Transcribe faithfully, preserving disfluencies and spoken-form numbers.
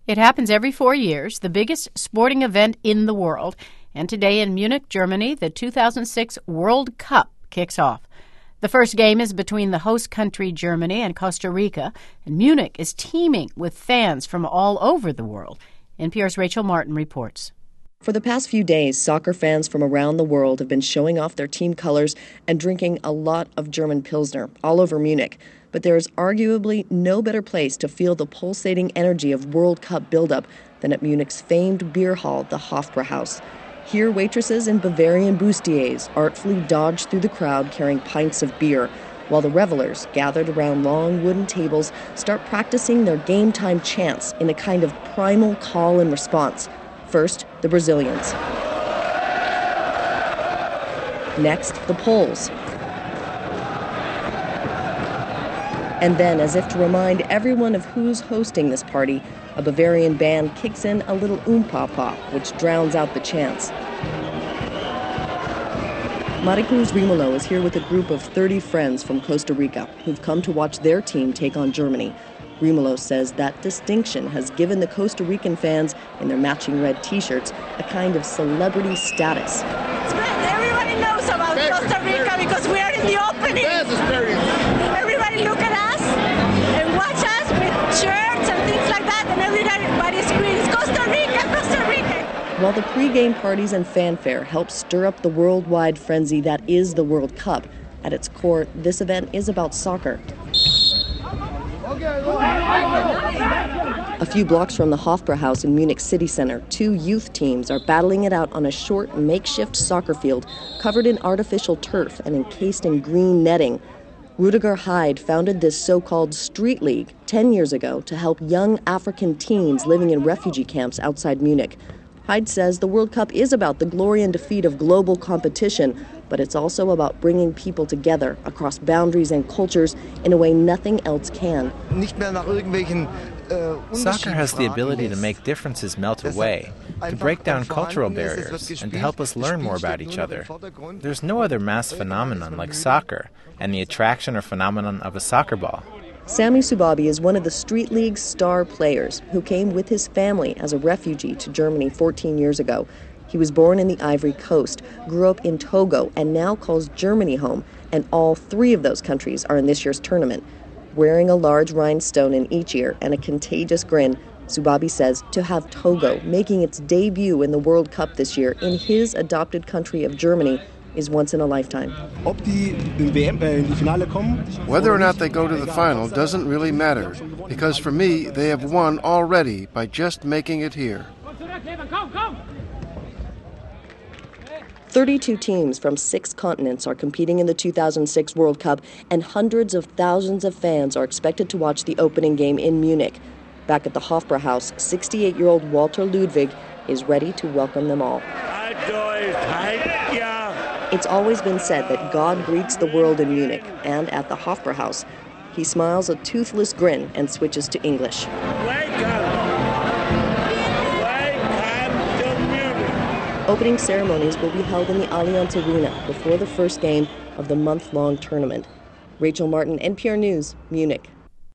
It happens every four years, the biggest sporting event in the world. And today in Munich, Germany, the two thousand six World Cup kicks off. The first game is between the host country, Germany, and Costa Rica. And Munich is teeming with fans from all over the world. N P R's Rachel Martin reports. For the past few days, soccer fans from around the world have been showing off their team colors and drinking a lot of German Pilsner all over Munich. But there is arguably no better place to feel the pulsating energy of World Cup buildup than at Munich's famed beer hall, the Hofbräuhaus. Here, waitresses in Bavarian bustiers artfully dodge through the crowd carrying pints of beer, while the revelers, gathered around long wooden tables, start practicing their game-time chants in a kind of primal call and response. First, the Brazilians. Next, the Poles. And then, as if to remind everyone of who's hosting this party, a Bavarian band kicks in a little oom-pa-pa, which drowns out the chants. Maricruz Rimolo is here with a group of thirty friends from Costa Rica who've come to watch their team take on Germany. Rimolo says that distinction has given the Costa Rican fans in their matching red T-shirts a kind of celebrity status. It's great. Everybody knows about Costa Rica because we are in the opening. Everybody look at us and watch us with shirts and things like that, and everybody screams, Costa Rica, Costa Rica. While the pre-game parties and fanfare help stir up the worldwide frenzy that is the World Cup, at its core, this event is about soccer. A few blocks from the Hofbräuhaus in Munich city center, two youth teams are battling it out on a short, makeshift soccer field covered in artificial turf and encased in green netting. Rudiger Hyde founded this so-called street league ten years ago to help young African teens living in refugee camps outside Munich. Hyde says the World Cup is about the glory and defeat of global competition, but it's also about bringing people together across boundaries and cultures in a way nothing else can. Soccer has the ability to make differences melt away, to break down cultural barriers, and to help us learn more about each other. There's no other mass phenomenon like soccer, and the attraction or phenomenon of a soccer ball. Sami Subabi is one of the Street League's star players who came with his family as a refugee to Germany fourteen years ago. He was born in the Ivory Coast, grew up in Togo, and now calls Germany home, and all three of those countries are in this year's tournament. Wearing a large rhinestone in each ear and a contagious grin, Subabi says to have Togo making its debut in the World Cup this year in his adopted country of Germany is once in a lifetime. Whether or not they go to the final doesn't really matter, because for me, they have won already by just making it here. thirty-two teams from six continents are competing in the two thousand six World Cup, and hundreds of thousands of fans are expected to watch the opening game in Munich. Back at the Hofbräuhaus, sixty-eight-year-old Walter Ludwig is ready to welcome them all. It's always been said that God greets the world in Munich, and at the Hofbräuhaus, he smiles a toothless grin and switches to English. Welcome. Welcome to Munich. Opening ceremonies will be held in the Allianz Arena before the first game of the month-long tournament. Rachel Martin, N P R News, Munich.